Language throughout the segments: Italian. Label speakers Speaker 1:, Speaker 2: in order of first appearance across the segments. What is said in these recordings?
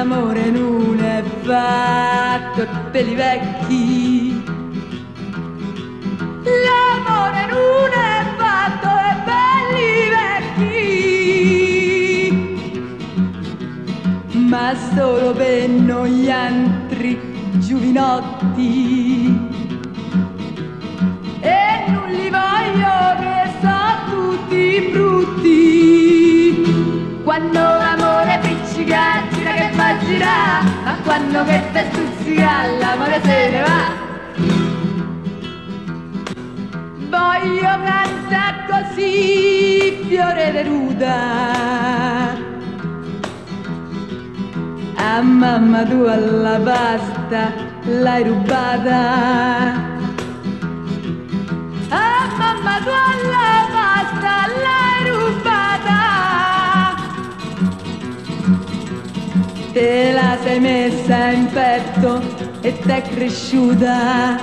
Speaker 1: l'amore non è fatto per i vecchi. L'amore non è fatto per i vecchi, ma solo per noi altri giovinotti. E non li voglio che sono tutti brutti. Quando l'amore piccica gira che fa girare, ma quando che te stuzzica l'amore se ne va. Voglio cantare così, fiore deruda. A mamma tu alla pasta l'hai rubata. A mamma tu alla pasta l'hai rubata. Te la sei messa in petto e t'è cresciuta.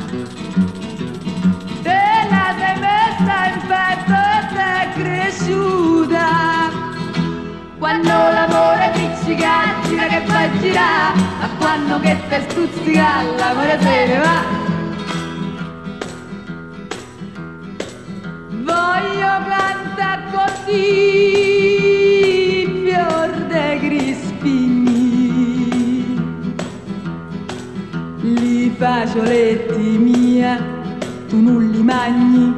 Speaker 1: Te la sei messa in petto e t'è cresciuta. Quando l'amore piccica gira che fa girare, ma quando che te stuzzica l'amore se ne va. Voglio cantare così, fior de crispini, li facioletti mia, tu non li magni.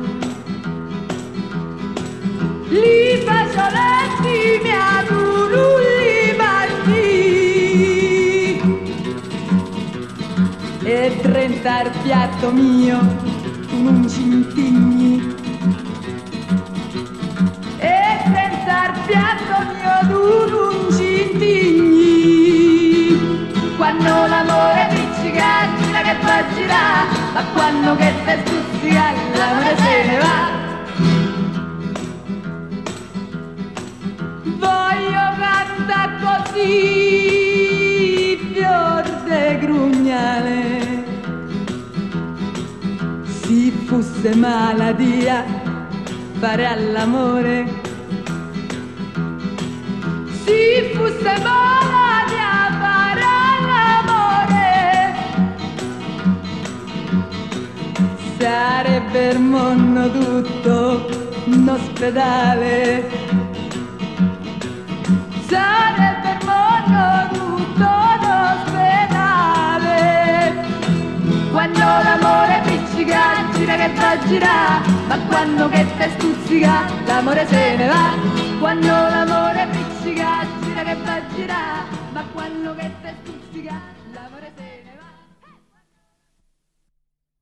Speaker 1: Li facioletti mia, tu non li mangi. E 30 al piatto mio, tu non ci intigni. E 30 al piatto mio, tu non ci intigni. Quando l'amore piccica gira che fa girare, ma quando che te stuzzica l'amore se ne va. Voglio cantare così, fior de grugnale. Se fosse malattia fare all'amore, se fosse malattia fare all'amore, sarebbe il mondo tutto un ospedale. Sarebbe il mondo tutto l'ospedale. Quando l'amore piccica gira che fa girare, ma quando che te stuzzica l'amore se ne va. Quando l'amore piccica gira che fa girare, ma quando che te stuzzica l'amore se ne va.